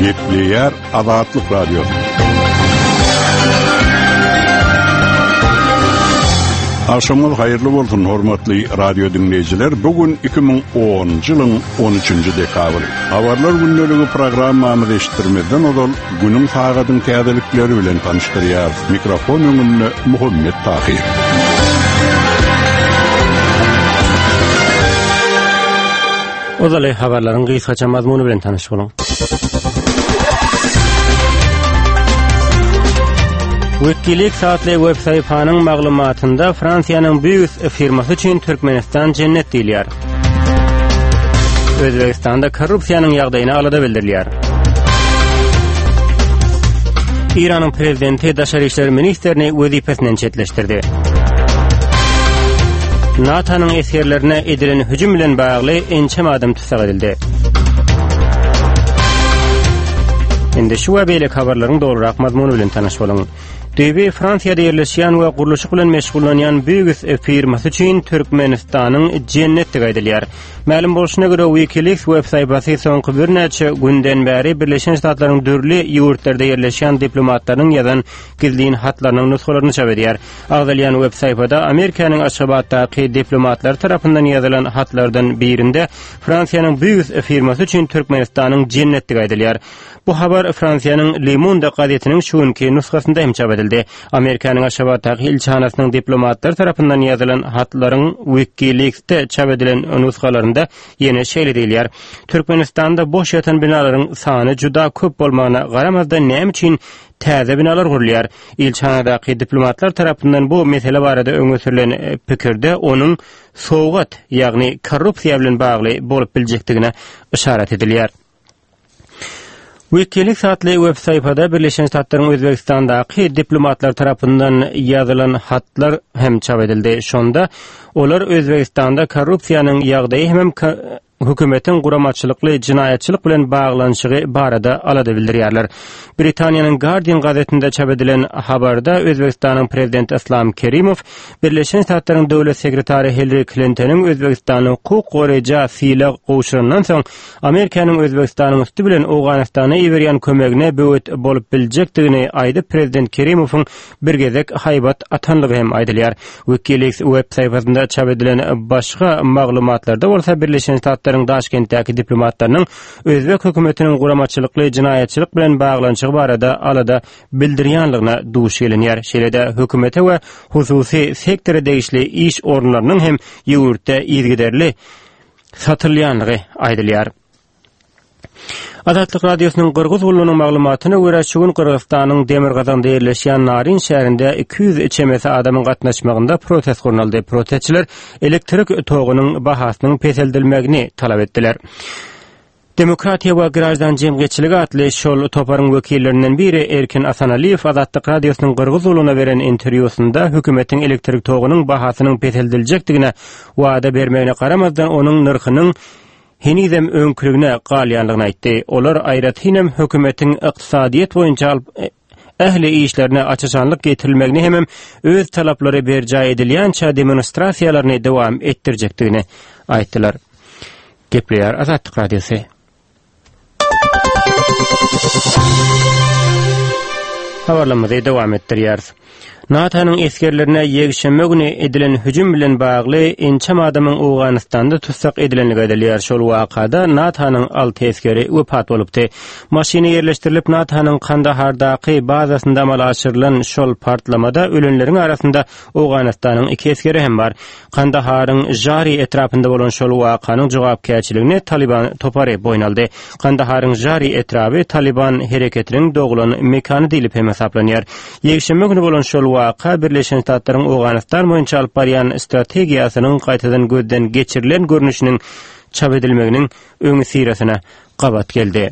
Gepleyer Azatlyk Radiosu. Aşamyl hayırlı bolsun hormatly radio dinleyijiler. Bugün 2010-njy ýylyň 13-nji dekabry. Habarlar gündäligi programmamy eşitdirmeden odal günüň sagatyň täzelikleri bilen tanıştyrýar. Mikrofon öňünde Muhammed Tahir. Odaly habarlaryň gysgaça mazmuny bilen tanyş boluň. Wikileaks adly web sayfanyň maglumatynda Fransiýanyň büyük firmasy üçin Türkmenistan cennet diýilýär. Özbegistanda korrupsiýanyň ýagdaýyny alada bildirilýär. İranyň prezidenti Daşary işler ministerini wezipesinden çetleşdirdi. NATO'nun eskerlerine edilen hücum bilen bagly ençem adam tutsak edildi. Indi şu we beýle habarlaryň dogrurak mazmuny bilen tanyş boluň. DB Fransiýada ýerleşýän we guruluşyk bilen meşgullanýan büyük firmasy üçin Türkmenistanyň cenneti gaýdylýar. Ma'lum bolşuna görä Wikileaks web sayfasy soňky bir neçe günden bäri Birleşen Ştatlaryň dürli ýurtlarda ýerleşýän diplomatlaryň ýazan gizlin hatlarynyň nuskalaryny çap edýär. Agdalýan web sayfada Amerikanyň Aşgabatdaky diplomatlar tarapyndan ýazylan hatlardan birinde Fransiýanyň büyük firmasy üçin Türkmenistanyň cenneti gaýdylýar. Bu habar Fransiýanyň Le Monde gazetiniň şuňky nuskasynda hem çap edildi. Amerikanyň Aşgabatdaky ilçanasynyň diplomatlar tarapyndan ýazylan hatlaryň Wikileaks'te çap edilen nuskalarynda ýene şeýle diýilýär. Türkmenistanda boş ýatan binalaryň sany juda köp bolmagyna garamazdan näme üçin täze binalar gurulýar. İlçanadaky diplomatlar tarapyndan bu mesele barada öňe sürülen pikirde onuň sowgat, ýagny korrupsiýa bilen bagly bolup biljekdigine işaret edilýär. Wikileaks adly web sayfada Birleşen Ştatlaryň Özbegistandaky diplomatlar tarapyndan ýazylan hatlar hem çap edildi. Şonda olar Özbegistanda korrupsiýanyň ýagdaýy hem hökümetiň guramaçylykly jinayetçilik bilen baglanşygy barada alada bildirýärler. Britaniýanyň Guardian gazetinde çap edilen habarda Özbegistanyň prezidenti Islom Kerimov Birleşen Ştatlaryň döwlet sekretary Hillary Clinton'yň Özbegistanyň hukuk goraýjy fiýle gowşurundan soň Amerikanyň Özbegistanyň üstü bilen Awganistana ýeberýän kömegine böwet bolup biljekdigini aýdyp prezident Kerimowyň bir gezek haýbat atanlygy hem aýdylýar. Wikileaks web sayfasynda çap edilen başga maglumatlarda bolsa Birleşen Ştatlaryň Daşkentdäki diplomatlarynyň Özbek hökümetiniň guramaçylykly jinayetçilik bilen baglanşygy barada alada bildirýänligine duş gelinýär. Şeýle-de hökümete we hususy sektora degişli iş orunlarynyň hem ýurtda ýergiderli satylýanlygy aýdylýar. Azatlyk Radiosynyň Gürgüz gulunyň maglumatyna görä şu gün Kyrgyzstanyň Demirgazanda ýerleşýän Narin şäherinde 200 çemesi adamyň gatnaşmagynda protest gurnaldy. Protestçiler elektrik togynyň bahasynyň peseldilmegini talap etdiler. Demokratiýa we Garajan jemgyýetçiligi atly şol toparyň wekillerinden biri Erkin Asanaliýew Azatlyk Radiosynyň Gürgüz gulunyna beren interwýusynda hökümetiň elektrik togynyň bahasynyň peseldiljekdigine wada bermegine garamazdan onuň narhynyň henizem öňkürigine galýanlygyny aýtdy. Olar aýratynam hökümetiň ykdysadyýet boýunça ähli işlerine açyşanlyk getirilmegini hem öz talaplary berjä edilýänçä demonstrasiýalaryny dowam etdirjekdigini aýtdylar. Gepleýär Azatlyk Radiosy. Habarlamady dowam etdirýär. NATO'nun eskerlerine ýegişenme güni edilen hüjüm bilen bagly ençem adamyň Awganistanda tutsak edilenligi aýdylýar. Şol wakada NATO'nun 6 eskeri wepat bolupdy. Maşyna ýerleşdirilip NATO'nun Kandahardaky bazasynda amal aşyrylan şol partlamada ölenleriň arasynda Awganistanyň 2 eskeri hem bar. Kandaharyň Jari etrapynda bolan şol wakanyň jogapkärçiligini Taliban topary boýnaldy. Kandaharyň Jari etrapy Taliban hereketiniň doglan mekany diýilip hem hesaplanýar. Ýegişenme güni bolan şol waka Birleşen Ştatlaryň Awganistan boýunça alyp barýan strategiýasynyň gaýtadan gözden geçirilen görnüşiniň çap edilmeginiň öňü sirasyna gabat geldi.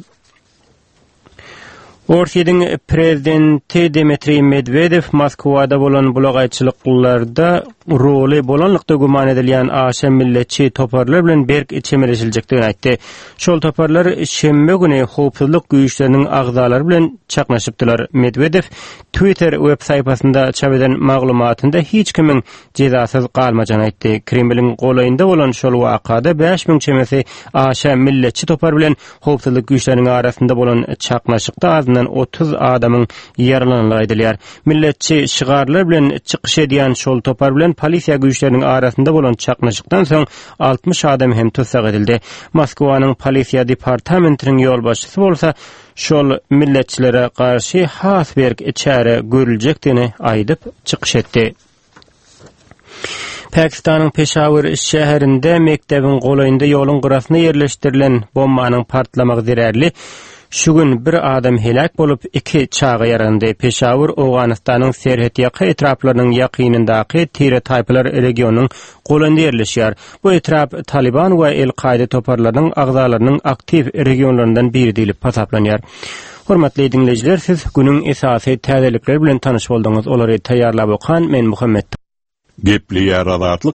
Orsiýanyň prezidenti Dmitri Medvedev Moskwada bolan bulagaýçylyklarda roli bolanlykda guman edilýän aşa milletçi toparlar bilen berk içemeleşiljekdigini aýtdy. Şol toparlar şemme güni howpsuzlyk güýçleriniň agdalary bilen çaknaşypdylar. Medvedew Twitter web saypasynda çap eden maglumatynda hiç kimin jezasyz galmajagyny aýtdy. Kremlin golaýynda bolan şol wakada 5000 çemesi aşa milletçi topar bilen howpsuzlyk güýçleriniň arasynda bolan çaknaşykda azyndan 30 adamyň yaralanyny aýdylýar. Milletçi şygarlar bilen çykyş edýän şol topar bilen polisiýa güýçleriniň arasynda bolan çaknaşykdan soň 60 adam hem tutsak edildi. Moskwanyň polisiýa departamentiniň ýol başçysy bolsa şol milletçilere karşı has bir çare görüljekdigini aýdyp çykyş etdi. Pakistanyň Peshawar şäherinde mektebiň golaýynda ýoluň gyrasynda ýerleşdirilen bombanyň partlamagy zerärli. Şu gün bir adam helak bolup 2 çağa yarandy. Peshawar Awganystanyň serhet ýaky etraplarynyň ýakynyndaky Tire taýpylar regionynyň golaýynda ýerleşýär. Bu etrap Taliban we El-Qaida toparlarynyň agzalarynyň aktiv regionlaryndan biri diýilip hasaplanýar. Hormatly dinleýijiler, siz günüň esasy täzelikleri bilen tanyş boldyňyz. Olary taýýarlap okan men Muhammed. Gepli ýaradatlyk